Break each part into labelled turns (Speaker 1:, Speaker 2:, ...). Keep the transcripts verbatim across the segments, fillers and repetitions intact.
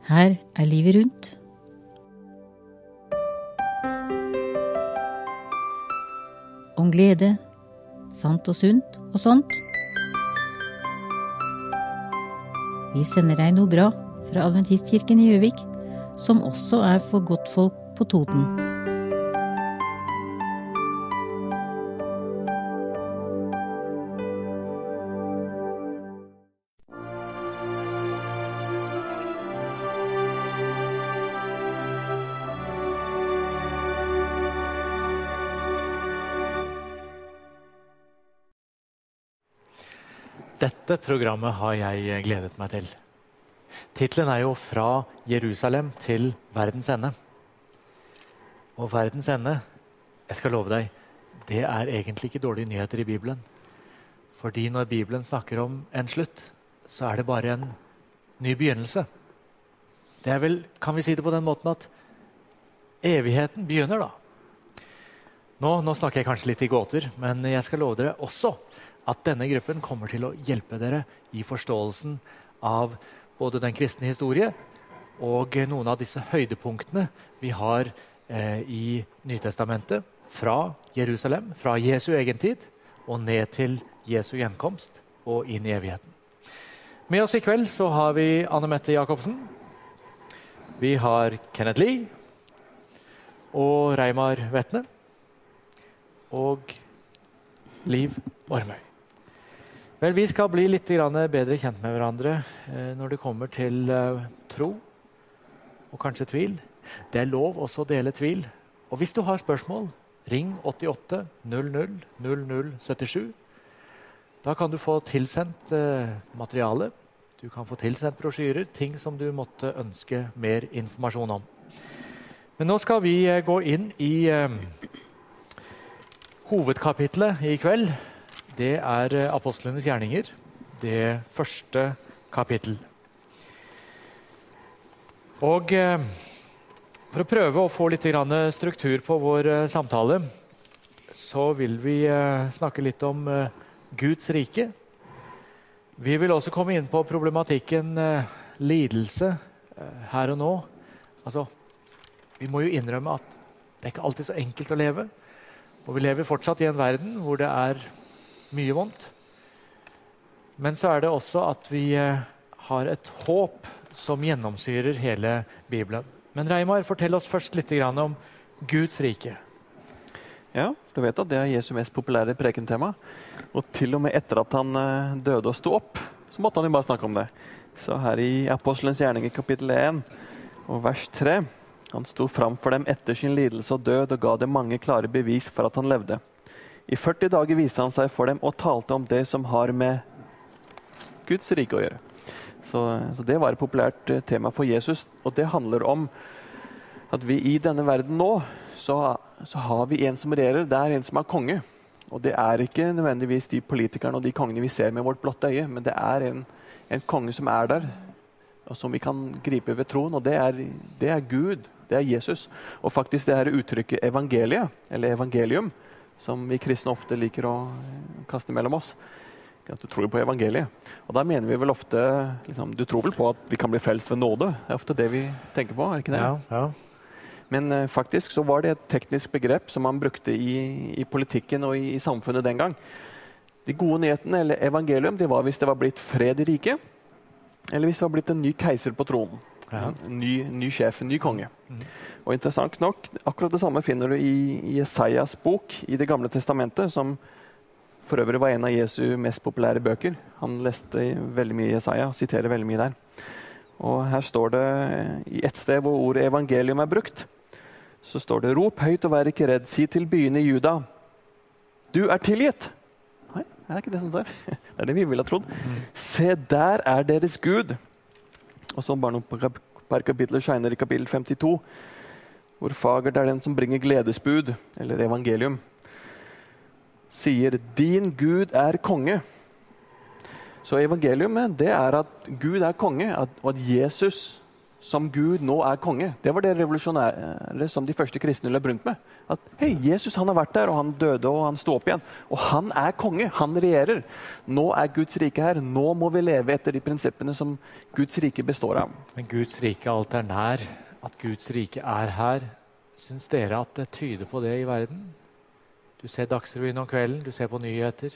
Speaker 1: Her er livet rundt. Om glede, sant og sunt og sånt. Vi sender deg noe bra fra Adventistkirken i Gjøvik, som også er for godtfolk på Toten.
Speaker 2: Dette programmet har jeg gledet meg til. Titlen er jo «Fra Jerusalem til verdens ende». Og verdens ende, jeg skal love deg, det er egentlig ikke dårlige nyheter i Bibelen. Fordi når Bibelen snakker om en slutt, så er det bare en ny begynnelse. Det er vel, kan vi si det på den måten at evigheten begynner da. Nå, nå snakker jeg kanskje litt i gåter, men jeg skal love dere også at denne gruppen kommer til å hjelpe dere i forståelsen av både den kristne historie og noen av disse høydepunktene vi har eh, i Nytestamentet fra Jerusalem, fra Jesu egen tid og ned til Jesu gjenkomst og inn i evigheten. Med oss i kveld så har vi Anne Mette Jakobsen, vi har Kenneth Lee og Reimar Vetne og Liv Ormøy. Vel, vi skal bli litt bedre kjent med hverandre eh, når det kommer til eh, tro og kanskje tvil. Det er lov også å dele tvil. Og hvis du har spørsmål, ring åttiåtte null null null null syttisju. Da kan du få tilsendt eh, materiale. Du kan få tilsendt brosjyrer, ting som du måtte ønske mer informasjon om. Men nå skal vi eh, gå inn i eh, hovedkapitlet i kveld. Det er Apostlenes gjerninger, det første kapittel. Og eh, for å prøve å få litt grann struktur på vår eh, samtale, så vil vi eh, snakke litt om eh, Guds rike. Vi vil også komme inn på problematikken eh, lidelse eh, her og nå. Altså, vi må jo innrømme at det er ikke alltid så enkelt å leve. Og vi lever fortsatt i en verden hvor det er mye vondt. Men så er det også at vi eh, har et håp som gjennomsyrer hele Bibelen. Men Reimar, fortell oss først litt grann om Guds rike.
Speaker 3: Ja, du vet at det er Jesu mest populære prekentema. Og til og med etter at han eh, døde og sto opp, så måtte han jo bare snakke om det. Så her i Apostelens gjerninger kapittel én og vers tre, han sto fram for dem etter sin lidelse og død og ga dem mange klare bevis for at han levde. I førti dager viste han seg for dem og talte om det som har med Guds rike å gjøre. Så, så det var et populært uh, tema for Jesus, og det handler om at vi i denne verden nå, så, så har vi en som regjerer, det er en som er konge. Og det er ikke nødvendigvis de politikerne og de kongene vi ser med vårt blotte øye, men det er en, en konge som er der, og som vi kan gripe ved troen, og det er, det er Gud, det er Jesus. Og faktisk det her uttrykket evangeliet, eller evangelium, som vi kristne ofte liker å kaste mellom oss. At du tror på evangeliet. Og da mener vi vel ofte, liksom, du tror vel på at vi kan bli frelst ved nåde. Det er ofte det vi tenker på, er det ikke det?
Speaker 2: Ja, ja.
Speaker 3: Men uh, faktisk så var det et teknisk begrep som man brukte i, i politikken og i, i samfunnet den gang. De gode nyhetene, eller evangelium, det var hvis det var blitt fred i riket, eller hvis det var blitt en ny keiser på tronen. Ja. En ny, ny sjef, en ny konge. Mm. Og interessant nok, akkurat det samme finner du i, i Jesajas bok i Det gamle testamentet, som for øvrig var en av Jesu mest populære bøker. Han leste veldig mye i Jesaja, siterer veldig mye der. Og her står det, i et sted hvor ordet evangelium er brukt, så står det, rop høyt og vær ikke redd, si til byene i Juda, du er tilgitt. Nei, det er ikke det som står. Det er det vi vil ha trodd. Mm. Se, der er deres Gud. Og så bare noen par kapitler senere i kapittel femtito, hvor fagert er den som bringer gledesbud, eller evangelium, sier, din Gud er konge. Så evangeliumet, det er at Gud er konge, at, og at Jesus som Gud nå er konge. Det var det revolusjonære som de første kristne løp rundt med. At hei, Jesus han har vært der, og han døde, og han sto opp igjen. Og han er konge, han regjerer. Nå er Guds rike her. Nå må vi leve etter de prinsippene som Guds rike består av.
Speaker 2: Men Guds rike alt er nær. At Guds rike er her. Syns dere at det tyder på det i verden? Du ser Dagsrevyen om kvelden, du ser på nyheter.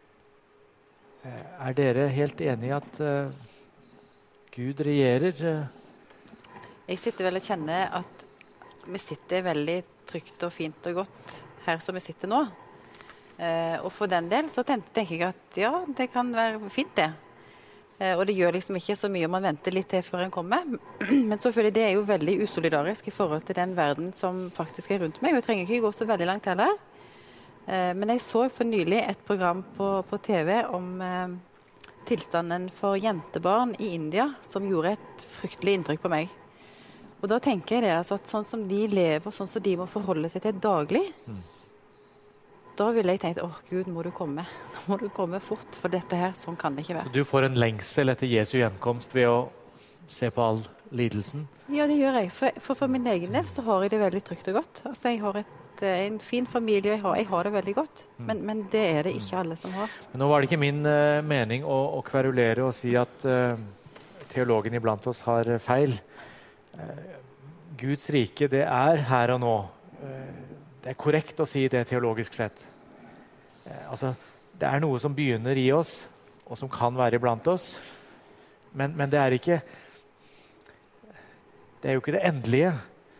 Speaker 2: Er dere helt enige i at uh, Gud regjerer?
Speaker 4: Jeg sitter vel og kjenner at vi sitter veldig trygt og fint og godt her som vi sitter nå. Eh, og for den del så tenker jeg at ja, det kan være fint det. Eh, og det gjør liksom ikke så mye om man venter litt til før en kommer. Men selvfølgelig det er jo veldig usolidarisk i forhold til den verden som faktisk er rundt meg. Og jeg trenger ikke gå så veldig langt heller. Eh, men jeg så for nylig et program på, på T V om eh, tilstanden for jentebarn i India, som gjorde et fryktelig inntrykk på meg. Og da tenker jeg det, altså, at sånn som de lever, sånn som de må forholde seg til daglig, mm. da ville jeg tenkt, åh Gud, må du komme. Da må du komme fort, for dette her, sånn kan det ikke være.
Speaker 2: Så du får en lengsel etter Jesu gjenkomst ved å se på all lidelsen?
Speaker 4: Ja, det gjør jeg. For, for, for min egen del så har jeg det veldig trygt og godt. Altså, jeg har et, en fin familie, jeg har, jeg har det veldig godt. Mm. Men, men det er det ikke alle som har.
Speaker 2: Men nå var det ikke min uh, mening å, å kverulere og si at uh, teologen iblant oss har feil. Uh, Guds rike, det er her og nå. Uh, det er korrekt å si det teologisk sett. Uh, altså, det er noe som begynner i oss, og som kan være iblant oss. Men, men det er ikke Det er jo ikke det endelige.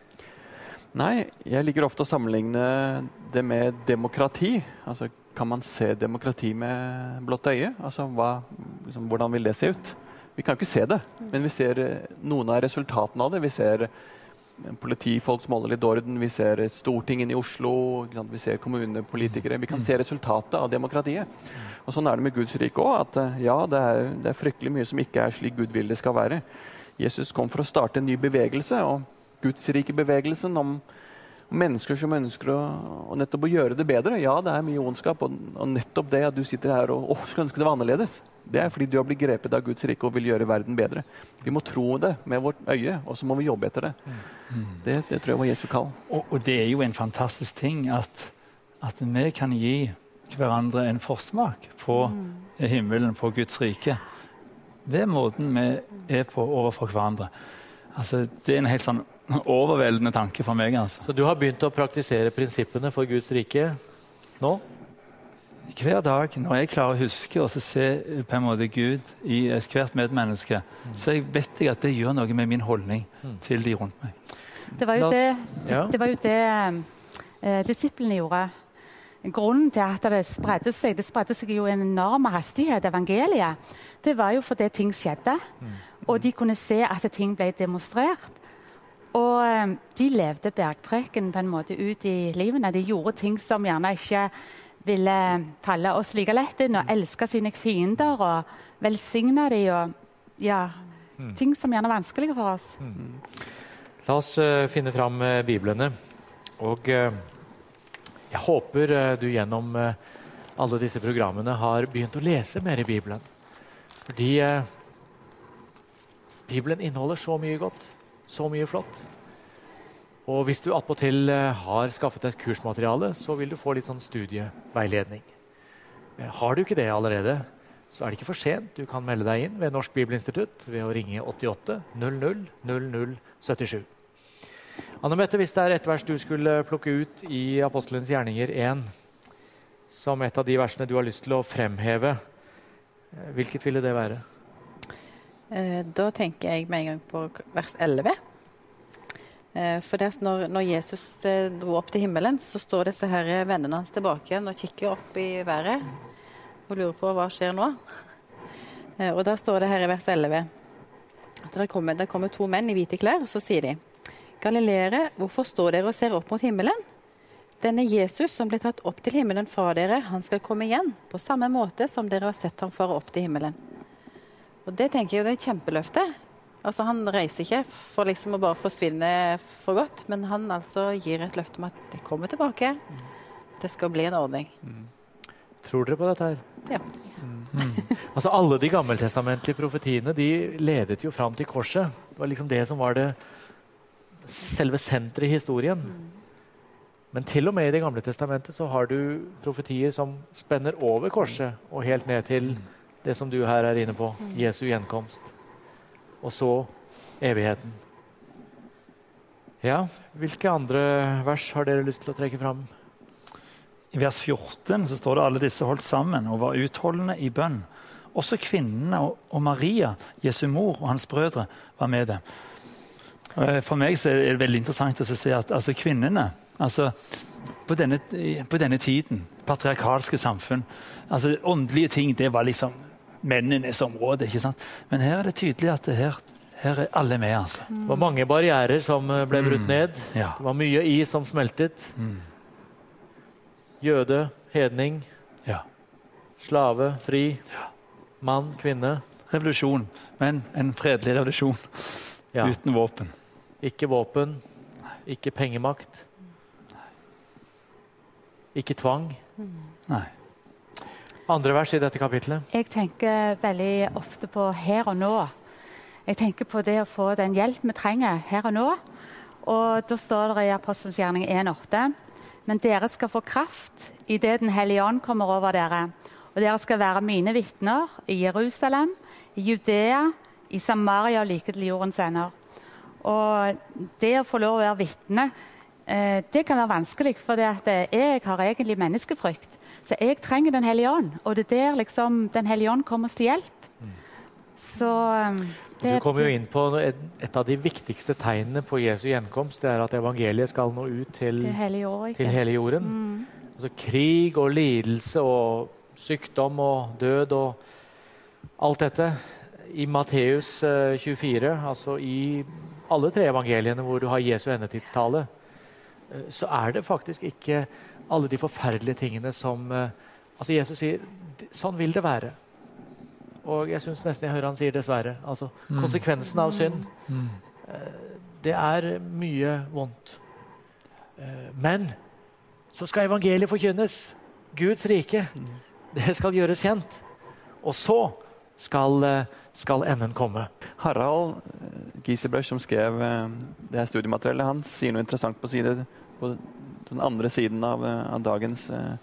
Speaker 3: Nei, jeg liker ofte å sammenligne det med demokrati. Altså, kan man se demokrati med blått øye? Altså, hva, liksom, hvordan vil det se ut? Vi kan ikke se det, men vi ser noen av resultatene av det. Vi ser politifolk som holder litt orden, vi ser Stortingen i Oslo, vi ser kommunepolitikere. Vi kan se resultatet av demokratiet. Og sånn er det med Guds rike også, at ja, det er, det er fryktelig mye som ikke er slik Gud vil det skal være. Jesus kom for å starte en ny bevegelse, og Guds rike bevegelsen om mennesker som ønsker å, å nettopp å gjøre det bedre. Ja, det er mye ondskap, og, og nettopp det at du sitter her og å, skulle ønske det var annerledes. Det er fordi du har blitt grepet av Guds rike og vil gjøre verden bedre. Vi må tro det med vårt øye, og så må vi jobbe etter det. Mm. Det, det tror jeg var Jesu kall.
Speaker 5: Og, og det er jo en fantastisk ting at, at vi kan gi hverandre en forsmak på mm. himmelen, på Guds rike. Det er måten vi er på overfor hverandre. Altså, det er en helt sånn overveldende tanke for meg. Altså.
Speaker 2: Så du har begynt å praktisere prinsippene for Guds rike nå?
Speaker 5: Hver dag, når jeg klarer å huske og se på en måte Gud i et hvert medmenneske, mm. så jeg vet jeg at det gjør noe med min holdning mm. til de rundt meg.
Speaker 6: Det var jo det, det, det, var jo det eh, disiplene gjorde. Grunnen til at det spredde seg, det spredde seg jo en enorm hastighet, evangeliet, det var jo fordi ting skjedde, mm. og de kunne se at ting ble demonstrert. Og eh, de levde bergpreken på en måte ut i livene. De gjorde ting som gjerne ikke ville falle oss like lett inn, og elske sine fiender og velsigne dem, og ja, mm. ting som gjerne er vanskelige for oss.
Speaker 2: Mm. La oss uh, finne fram uh, Biblene, og uh, jeg håper uh, du gjennom uh, alle disse programmene har begynt å lese mer i Bibelen. Fordi uh, Bibelen inneholder så mye godt, så mye flott. Og hvis du attpåtil har skaffet et kursmateriale, så vil du få litt sånn studieveiledning. Har du ikke det allerede, så er det ikke for sent. Du kan melde deg inn ved Norsk Bibelinstitutt ved å ringe åttiåtte null null null null syttisju. Anne Mette, hvis det er et vers du skulle plukke ut i Apostelens gjerninger én, som et av de versene du har lyst til å fremheve, hvilket ville det være?
Speaker 4: Da tenker jeg med en gang på vers elleve. For der, når, når Jesus eh, dro opp til himmelen, så står disse her vennene hans tilbake igjen og kikker opp i været og lurer på hva skjer nå. Eh, og da står det her i vers elleve at det kommer, det kommer to menn i hvite klær, og så sier de: Galileere, hvorfor står dere og ser opp mot himmelen? Denne Jesus som ble tatt opp til himmelen fra dere, han skal komme igjen på samme måte som dere har sett ham fare opp til himmelen. Og det tenker jeg jo det er et kjempeløfte. Altså, han reiser ikke for liksom å bare forsvinne for godt, men han altså gir et løfte om at det kommer tilbake. Det skal bli en ordning.
Speaker 2: Mm. Tror dere på dette her?
Speaker 4: Ja.
Speaker 2: Mm. Mm. Altså alle de gammeltestamentlige profetiene de ledet jo fram til korset. Det var liksom det som var det selve senteret i historien. Men til og med i det gamle testamentet så har du profetier som spenner over korset og helt ned til det som du her er inne på, Jesu gjenkomst. Og så evigheten. Ja, hvilke andre vers har dere lyst til å trekke fram?
Speaker 5: I vers fjorten så står det alle disse holdt sammen og var utholdende i bønn. Også kvinnene og, og Maria, Jesu mor og hans brødre var med det. For meg så er det veldig interessant å se at altså, kvinnene altså, på, denne, på denne tiden, patriarkalske samfunn, altså, åndelige ting, det var liksom mennenes område. Ikke sant? Men her er det tydelig at det her, her er alle med. Altså.
Speaker 2: Det var mange barrierer som ble brutt ned.
Speaker 5: Mm. Ja.
Speaker 2: Det var mye is som smeltet.
Speaker 5: Mm.
Speaker 2: Jøde, hedning,
Speaker 5: ja.
Speaker 2: slave, fri,
Speaker 5: ja.
Speaker 2: mann, kvinne.
Speaker 5: Revolusjon, men en fredelig revolusjon
Speaker 2: Ja.
Speaker 5: uten våpen.
Speaker 2: Ikke våpen, ikke pengemakt, ikke tvang.
Speaker 5: Nei.
Speaker 2: Andre vers i dette kapitlet.
Speaker 6: Jeg tenker veldig ofte på her og nå. Jeg tenker på det å få den hjelp vi trenger her og nå. Og da står det i Apostelens gjerning en åtte. Men dere skal få kraft i det Den hellige ånd kommer over dere. Og dere skal være mine vitner i Jerusalem, i Judea, i Samaria og like til jordens ender. Og det å få lov å være vitne, eh, det kan være vanskelig, for det at jeg har egentlig menneskefrykt. Så jeg trenger Den hellige ånd, og det er der liksom Den hellige ånd kommer oss til hjelp. Så
Speaker 2: Du kommer jo inn på et, et av de viktigste tegnene på Jesu gjenkomst. Det er at evangeliet skal nå ut til,
Speaker 6: til hele, jord,
Speaker 2: til hele jorden.
Speaker 6: Mm.
Speaker 2: Altså krig og lidelse og sykdom og død og alt dette. I Matteus uh, tjuefire, altså i alle tre evangeliene hvor du har Jesu endetidstale, uh, så er det faktisk ikke alle de forferdelige tingene som uh, altså Jesus sier, sånn vil det være. Og jeg synes nesten jeg hører han sier dessverre. Altså, mm. konsekvensen av synd. Mm. Det er mye vondt. Men så skal evangeliet forkynnes. Guds rike. Det skal gjøres kjent. Og så skal, skal enden komme.
Speaker 3: Harald Giselbrecht, som skrev det her studiematerialet, han sier noe interessant på, side, på den andre siden av, av dagens uh,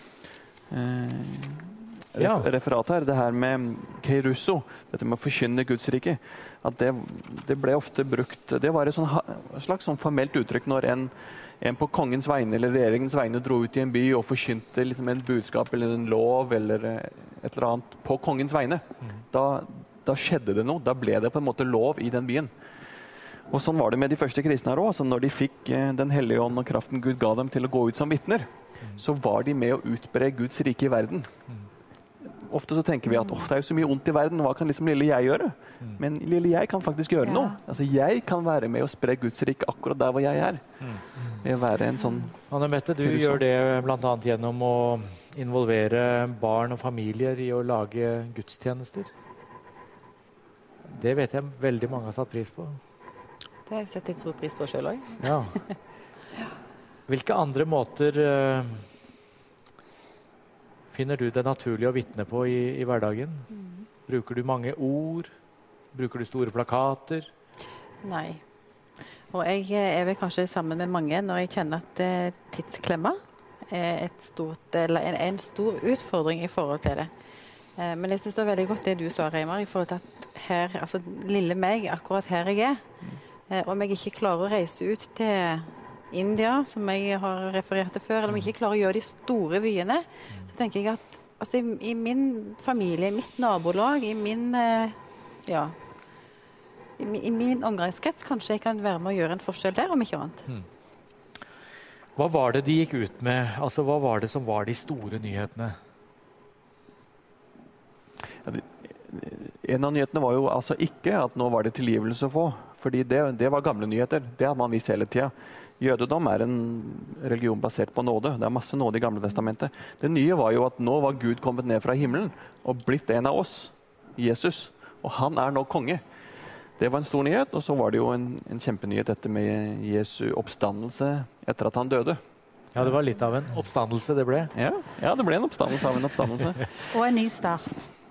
Speaker 2: Ja.
Speaker 3: referat her, det her med keirusso, dette med å forkynne Guds rike, at det, det ble ofte brukt, det var et sånn, slags sånn formelt uttrykk når en, en på kongens vegne eller regjeringens vegne dro ut i en by og forkynte liksom en budskap eller en lov eller et eller annet på kongens vegne. Mm. Da, da skjedde det noe, da ble det på en måte lov i den byen. Og sånn var det med de første kristne her også, når de fikk den hellige ånd og kraften Gud ga dem til å gå ut som vitner, mm. så var de med å utbre Guds rike i verden. Mm. Ofte så tenker vi at oh, det er jo så mye ondt i verden, hva kan liksom lille jeg gjøre? Mm. Men lille jeg kan faktisk gjøre ja. noe. Altså, jeg kan være med å spre Guds rike akkurat der hvor jeg er. Mm. Ved å være en sånn...
Speaker 2: Anne Mette, du person. Gjør det blant annet gjennom å involvere barn og familier i å lage gudstjenester. Det vet jeg veldig mange har satt pris på.
Speaker 4: Det har jeg sett litt stor pris på selv også.
Speaker 2: Ja. Hvilke andre måter... Uh, finner du det naturlig å vitne på i, i hverdagen? Mm. Bruker du mange ord? Bruker du store plakater?
Speaker 4: Nei. Og jeg er vel kanskje sammen med mange når jeg kjenner at eh, tidsklemma er et stort, eller en, en stor utfordring i forhold til det. Eh, men jeg synes det er veldig godt det du sa, Reimar, i forhold til at her, altså lille meg, akkurat her jeg er. Mm. Eh, om jeg ikke klarer å reise ut til India, som jeg har referert til før, eller om jeg ikke klarer å gjøre de store vyene, så tenker jeg at altså, i, i min familie, i mitt nabolag, i min, eh, ja, i, i min omgangskrets, kanskje jeg kan være med å gjøre en forskjell der, om ikke annet.
Speaker 2: Hmm. Hva var det de gikk ut med? Altså, hva var det som var de store nyhetene?
Speaker 3: Ja, det, en av nyhetene var jo altså ikke at nå var det tilgivelse å få, fordi det, det var gamle nyheter. Det hadde man visst hele tiden. Jødedom er en religion basert på nåde. Det er masse nåde i Gamle testamentet. Det nye var jo at nå var Gud kommet ned fra himmelen og blitt en av oss, Jesus. Og han er nå konge. Det var en stor nyhet, og så var det jo en, en kjempenyhet dette med Jesu oppstandelse etter at han døde.
Speaker 2: Ja, det var litt av en oppstandelse det ble.
Speaker 3: Ja, ja det ble en oppstandelse av en oppstandelse.
Speaker 6: Og en ny start.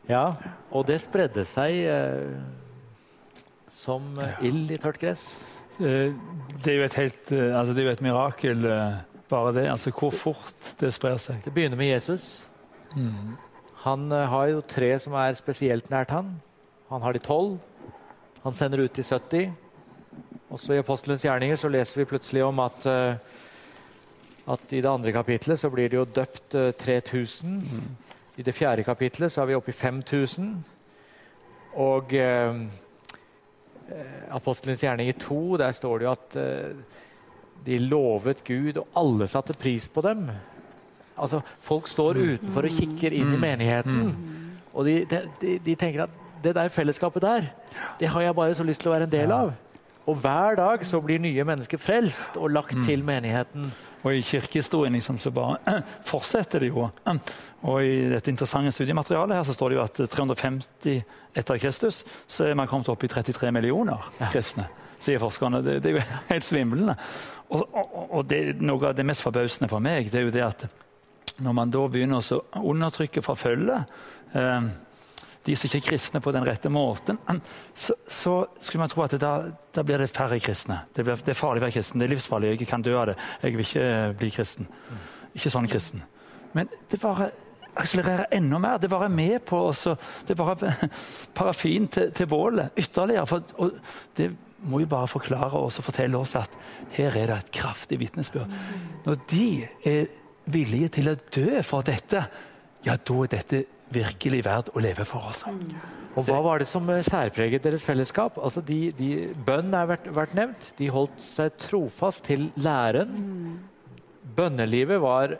Speaker 2: Ja, og det spredde seg eh, som eh, ild i tørt gress.
Speaker 5: Eh, det er jo et helt, eh, altså det er jo et mirakel, eh, bare det. Altså hvor fort det sprer seg.
Speaker 2: Det begynner med Jesus.
Speaker 5: Mm.
Speaker 2: Han eh, har jo tre som er spesielt nært han. Han har de tolv. Han sender ut de sytti. Også i Apostelens gjerninger så leser vi plutselig om at, eh, at i det andre kapitlet så blir det jo døpt eh, tre tusen. Mm. I det fjerde kapitlet så er vi oppe i fem tusen. Og eh, Apostelens gjerninger to, der står det jo at eh, de lovet Gud, og alle satte pris på dem. Altså, folk står utenfor og kikker inn i menigheten, og de, de, de tenker at det der fellesskapet der, det har jeg bare så lyst til å være en del av. Og hver dag så blir nye mennesker frelst og lagt til menigheten.
Speaker 5: Og i kirkehistorien liksom, så bare fortsetter det jo. Og i dette interessante studiematerialet her så står det jo at tre hundre og femti etter Kristus så er man kommet opp i trettitre millioner kristne, sier forskerne. Det, det er jo helt svimlende. Og, og, og det, noe av det mest forbausende for meg, det er jo det at når man da begynner å undertrykke forfølge eh, de som ikke er kristne på den rette måten, så, så skulle man tro at det da, da blir det færre kristne. Det, blir, det er farlig å være kristen, det er livsfarlig, jeg kan dø av det. Jeg vil ikke bli kristen. Ikke sånn kristen. Men det bare akselererer enda mer. Det bare er med på også. Det er bare parafin til, til bålet ytterligere. For, og det må jo bare forklare oss og fortelle oss at her er det et kraftig vitnesbyrd. Når de er villige til å dø for dette, ja, da er dette virkelig verdt å leve for oss.
Speaker 2: Og hva var det som særpreget deres fellesskap? Altså de, de, bønn er vært, vært nevnt. De holdt seg trofast til læren. Bønnelivet var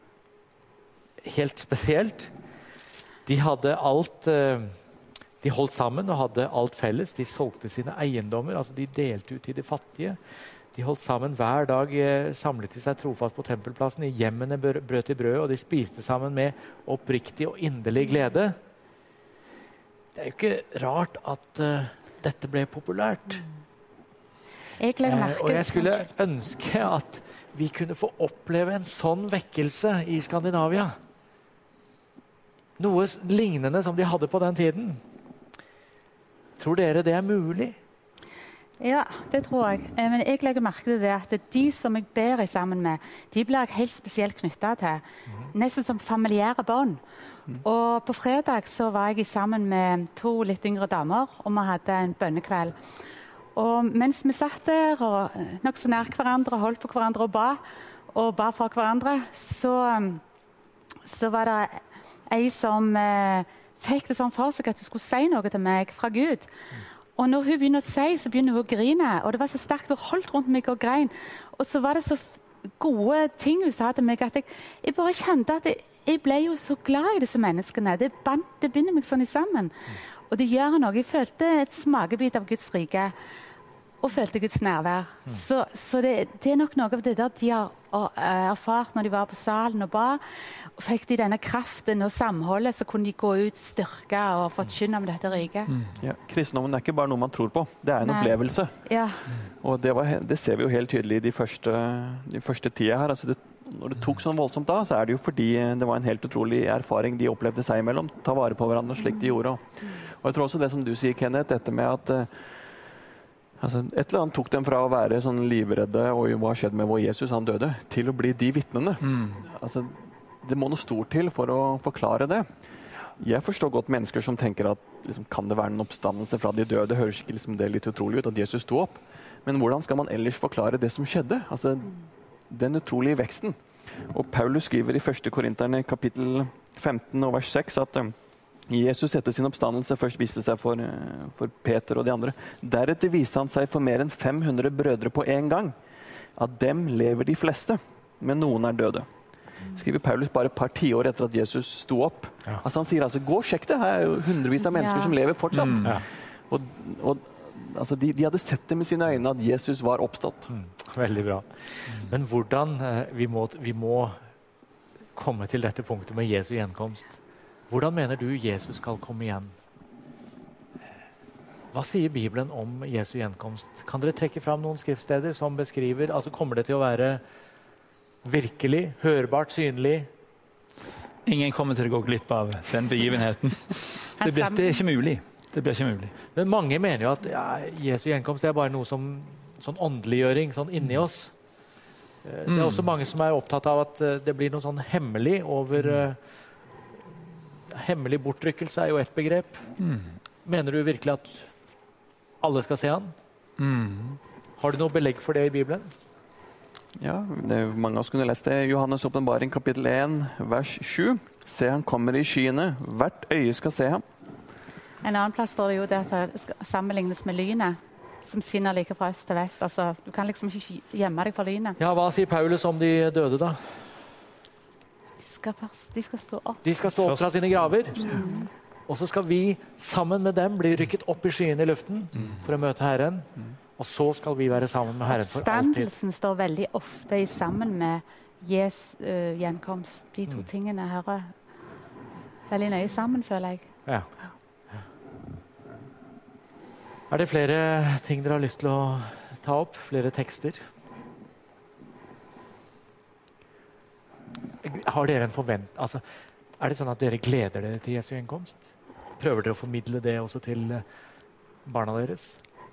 Speaker 2: helt spesielt. De hadde alt, de holdt sammen og hadde alt felles. De solgte sine eiendommer, altså de delte ut til de fattige. De holdt sammen hver dag, samlet de seg trofast på tempelplassen. I hjemmene brøt de brød, og de spiste sammen med oppriktig og inderlig glede. Det er jo ikke rart at uh, dette ble populært.
Speaker 6: Jeg legger merke,
Speaker 2: eh, og jeg skulle ønske at vi kunne få oppleve en sånn vekkelse i Skandinavia. Noe lignende som de hadde på den tiden. Tror dere det er mulig?
Speaker 6: Ja, det tror jeg. Men jeg legger merke til det at de som jeg ber sammen med, de blir jeg helt spesielt knyttet til. Nesten som familiære bånd. Og på fredag så var jeg sammen med to litt yngre damer, og vi hadde en bønnekveld. Og mens vi satt der og nok så nær hverandre, holdt på hverandre og ba, og ba for hverandre, så, så var det ei som eh, fikk det sånn for seg at hun skulle si noe til meg fra Gud. Og når hun begynner å si, så begynner hun å grine. Og det var så sterkt, hun holdt rundt meg og grein. Og så var det så gode ting hun sa til meg, at jeg, jeg bare kjente at jeg, jeg ble jo så glad i disse menneskene. Det, band, det binder meg sånn i sammen. Og det gjør noe. Jeg følte et smakebit av Guds rike. Og følte Guds nærvær. Mm. Så, så det, det er nok noe av det der de har erfart når de var på salen og ba. Og fikk de denne kraften og samholdet, så kunne de gå ut styrke og forkynne om dette riket.
Speaker 3: Mm. Ja, kristendommen er ikke bare noe man tror på, det er en Nei. opplevelse.
Speaker 6: Ja.
Speaker 3: Og det, var, det ser vi jo helt tydelig i de første, de første tida her. Altså det, når det tok sånn voldsomt da, så er det jo fordi det var en helt utrolig erfaring de opplevde seg imellom. Ta vare på hverandre slik de gjorde. Og jeg tror også det som du sier, Kenneth, dette med at altså, et eller annet tok dem fra å være sånn livredde og hva skjedde med vår Jesus, han døde, til å bli de vitnene. Mm. Altså, det må noe stort til for å forklare det. Jeg forstår godt mennesker som tenker at liksom, kan det være en oppstandelse fra de døde? Høres ikke liksom, det litt utrolig ut at Jesus sto opp? Men hvordan skal man ellers forklare det som skjedde? Altså, den utrolige veksten. Og Paulus skriver i første Korinterne kapittel femten og vers seks at Jesus etter sin oppstandelse først viste seg for, for Peter og de andre. Deretter viste han seg for mer enn fem hundre brødre på en gang. Av dem lever de fleste, men noen er døde. Skriver Paulus bare et par tiår etter at Jesus sto opp. Ja. Altså han sier altså, gå og sjekk det, her er jo hundrevis av mennesker ja. som lever fortsatt. Mm. Ja. Og, og altså, de, de hadde sett det med sine øyne at Jesus var oppstått.
Speaker 2: Mm. Veldig bra. Men hvordan eh, vi, må, vi må komme til dette punktet med Jesu gjenkomst. Hvordan mener du Jesus skal komme igjen? Hva sier Bibelen om Jesu gjenkomst? Kan dere trekke fram noen skriftsteder som beskriver, altså kommer det til å være virkelig, hørbart, synlig?
Speaker 5: Ingen kommer til å gå glipp av den begivenheten. Det, blir, det er ikke mulig. Det blir ikke mulig.
Speaker 2: Men mange mener jo at ja, Jesu gjenkomst det er bare noe som sånn åndeliggjøring sånn inni oss. Det er også mange som er opptatt av at det blir noe sånn hemmelig over uh, Hemmelig bortrykkelse er jo et begrep. Mm. Mener du virkelig at alle skal se han? Mm. Har du noe belegg for det i Bibelen?
Speaker 3: Ja, det er mange av oss kunne lest det. Johannes åpenbaring kapittel én, vers sju. Se, han kommer i skyene. Hvert øye skal se ham.
Speaker 6: En annen plass står det jo det at det skal sammenlignes med lynet, som skinner like fra øst til vest. Altså, du kan liksom ikke gjemme deg for lynet.
Speaker 2: Ja, hva sier Paulus om de døde da?
Speaker 6: De skal, først, de skal stå opp.
Speaker 2: De skal stå opp fra sine graver. Mm. Og så skal vi sammen med dem bli rykket opp i skyene i luften mm. for å møte Herren. Mm. Og så skal vi være sammen med Herren for alltid.
Speaker 6: Oppstandelsen står veldig ofte sammen med Jesu uh, gjenkomst. De to mm. tingene hører veldig nøye sammen, føler jeg.
Speaker 2: Ja. Er det flere ting dere har lyst til å ta opp? Flere tekster? Har dere en forvent... Altså, er det sånn at dere gleder dere til Jesu gjenkomst? Prøver dere å formidle det også til barna deres?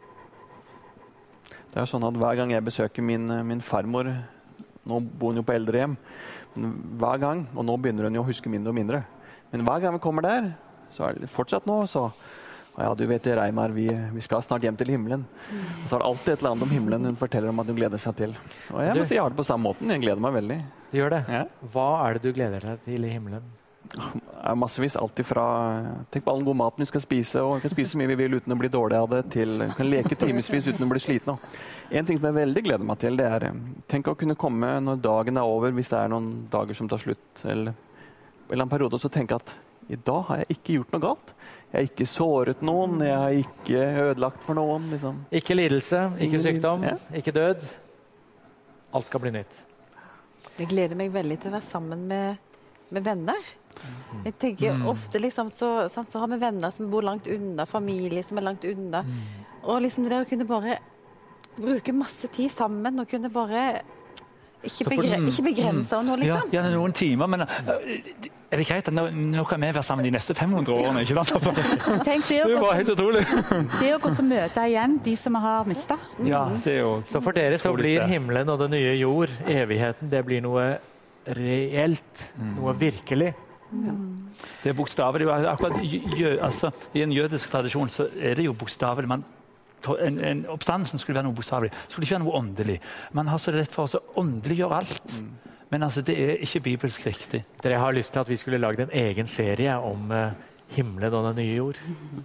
Speaker 3: Det er sånn at hver gang jeg besøker min, min farmor, nå bor hun jo på eldrehjem, men hver gang, og nå begynner hun jo å huske mindre og mindre, men hver gang vi kommer der, så er det fortsatt nå, så ja, du vet det, Reimar, vi, vi skal snart hjem til himmelen. Mm. Og så er det alltid et eller annet om himmelen hun forteller om at hun gleder seg til. Og jeg
Speaker 2: du,
Speaker 3: må si jeg har det på samme måten, jeg gleder meg veldig.
Speaker 2: Du gjør det?
Speaker 3: Ja.
Speaker 2: Hva er det du gleder deg til i himmelen?
Speaker 3: Er massevis, alltid fra tenk på all den gode maten vi skal spise, og vi kan spise så mye vi vil uten å bli dårlig av det, til vi kan leke timesvis uten å bli sliten. En ting som jeg veldig gleder meg til, det er tenk å kunne komme når dagen er over, hvis det er noen dager som tar slutt, eller en eller annen periode, og så tenke at i dag har jeg ikke gjort noe galt. Jeg har ikke såret noen, jeg har ikke ødelagt for noen. Liksom.
Speaker 2: Ikke lidelse, ikke sykdom, ja. Ikke død. Alt skal bli nytt.
Speaker 4: Jeg gleder meg veldig til å være sammen med, med venner. Mm. Jeg tenker mm. ofte liksom, så, sant, så har vi venner som bor langt unna, familie som er langt unna. Mm. Og liksom det der å kunne bare bruke masse tid sammen og kunne bare ikke, begre ikke begrense noe, liksom.
Speaker 5: Ja, ja, noen timer, men uh, er det greit at nå, nå kan vi være sammen de neste fem hundre årene, ikke sant? Altså,
Speaker 6: Tenk, det,
Speaker 5: det er jo bare helt utrolig.
Speaker 6: Det å gå til møte igjen, de som har mistet.
Speaker 2: Mm. Ja, det er jo, så for dere så blir himmelen og det nye jord, evigheten, det blir noe reelt, mm. noe virkelig.
Speaker 6: Mm.
Speaker 5: Det er bokstavelig. Akkurat jø, altså, i en jødisk tradisjon så er det jo bokstavelig. Man En, en oppstandelsen skulle være noe bokstavelig, skulle ikke være noe åndelig. Man har så lett for å åndeliggjøre alt. Mm. Men altså, det er ikke bibelsk riktig.
Speaker 2: Dere har lyst til at vi skulle lage en egen serie om uh, himmelen og den nye jord.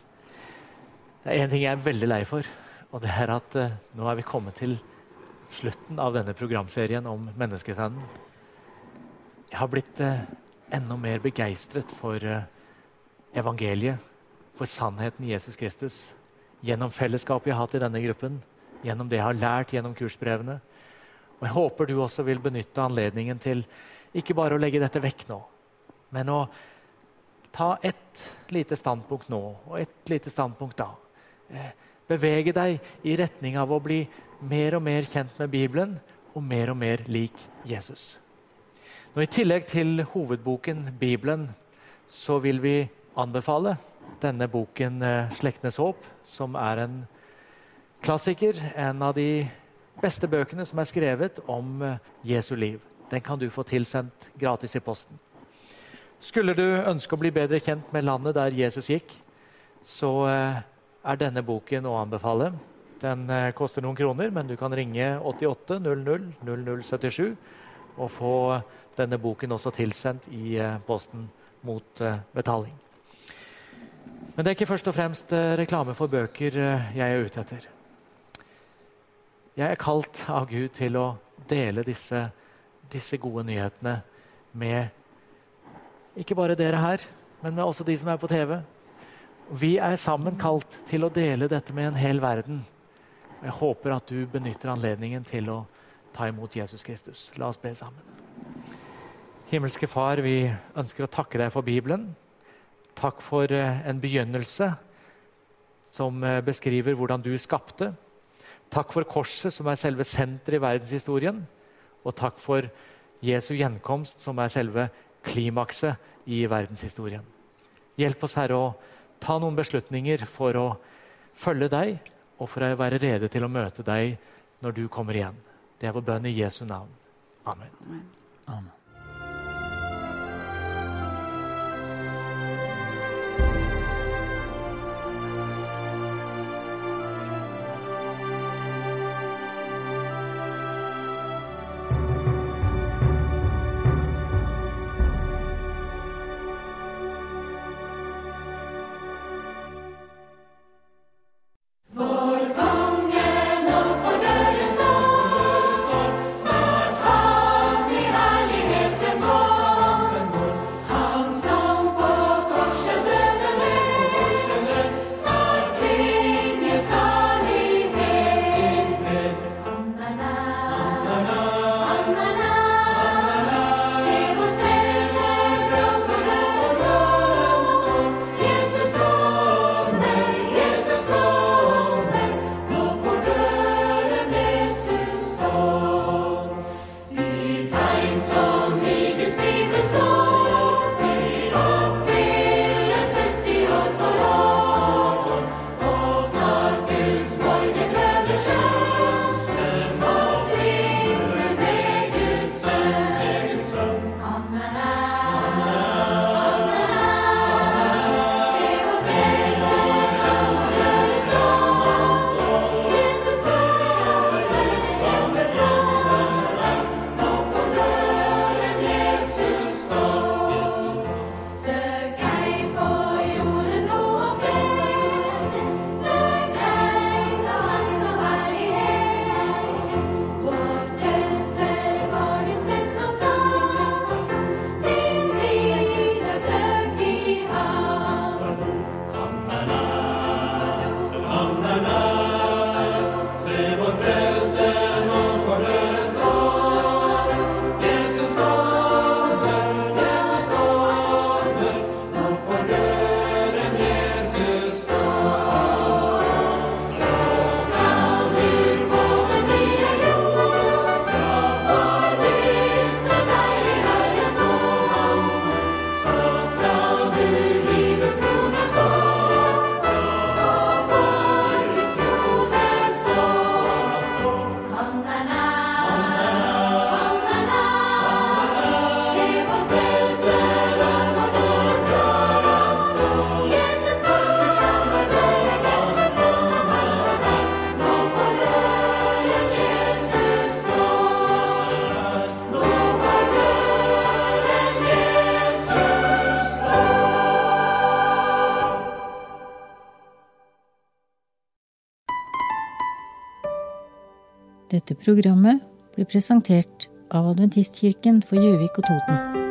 Speaker 2: Det er en ting jeg er veldig lei for, og det er at uh, nå er vi kommet til slutten av denne programserien om menneskesønnen. Jeg har blitt uh, enda mer begeistret for uh, evangeliet, for sannheten i Jesus Kristus. Gjennom fellesskapet jeg har hatt i denne gruppen, gjennom det jeg har lært gjennom kursbrevene. Og jeg håper du også vil benytte anledningen til ikke bare å legge dette vekk nå, men å ta ett lite standpunkt nå og ett lite standpunkt da. Bevege deg i retning av å bli mer og mer kjent med Bibelen og mer og mer lik Jesus. Nå, i tillegg til hovedboken Bibelen så vil vi anbefale denne boken Slektenes håp, som er en klassiker, en av de beste bøkene som er skrevet om Jesu liv. Den kan du få tilsendt gratis i posten. Skulle du ønske å bli bedre kjent med landet der Jesus gikk, så er denne boken å anbefale. Den koster noen kroner, men du kan ringe åttiåtte null null null null syttisju og få denne boken også tilsendt i posten mot betaling. Men det er ikke først og fremst uh, reklame for bøker uh, jeg er ute etter. Jeg er kalt av Gud til å dele disse, disse gode nyhetene med ikke bare dere her, men med også de som er på T V. Vi er sammen kalt til å dele dette med en hel verden. Jeg håper at du benytter anledningen til å ta imot Jesus Kristus. La oss be sammen. Himmelske Far, vi ønsker å takke deg for Bibelen. Takk for en begynnelse som beskriver hvordan du skapte. Takk for korset, som er selve senteret i verdenshistorien. Og takk for Jesu gjenkomst, som er selve klimakset i verdenshistorien. Hjelp oss, Herre, å ta noen beslutninger for å følge deg, og for å være rede til å møte deg når du kommer igjen. Det er vår bønn i Jesu navn. Amen.
Speaker 6: Amen.
Speaker 5: Amen.
Speaker 1: Dette programmet ble presentert av Adventistkirken for Gjøvik og Toten.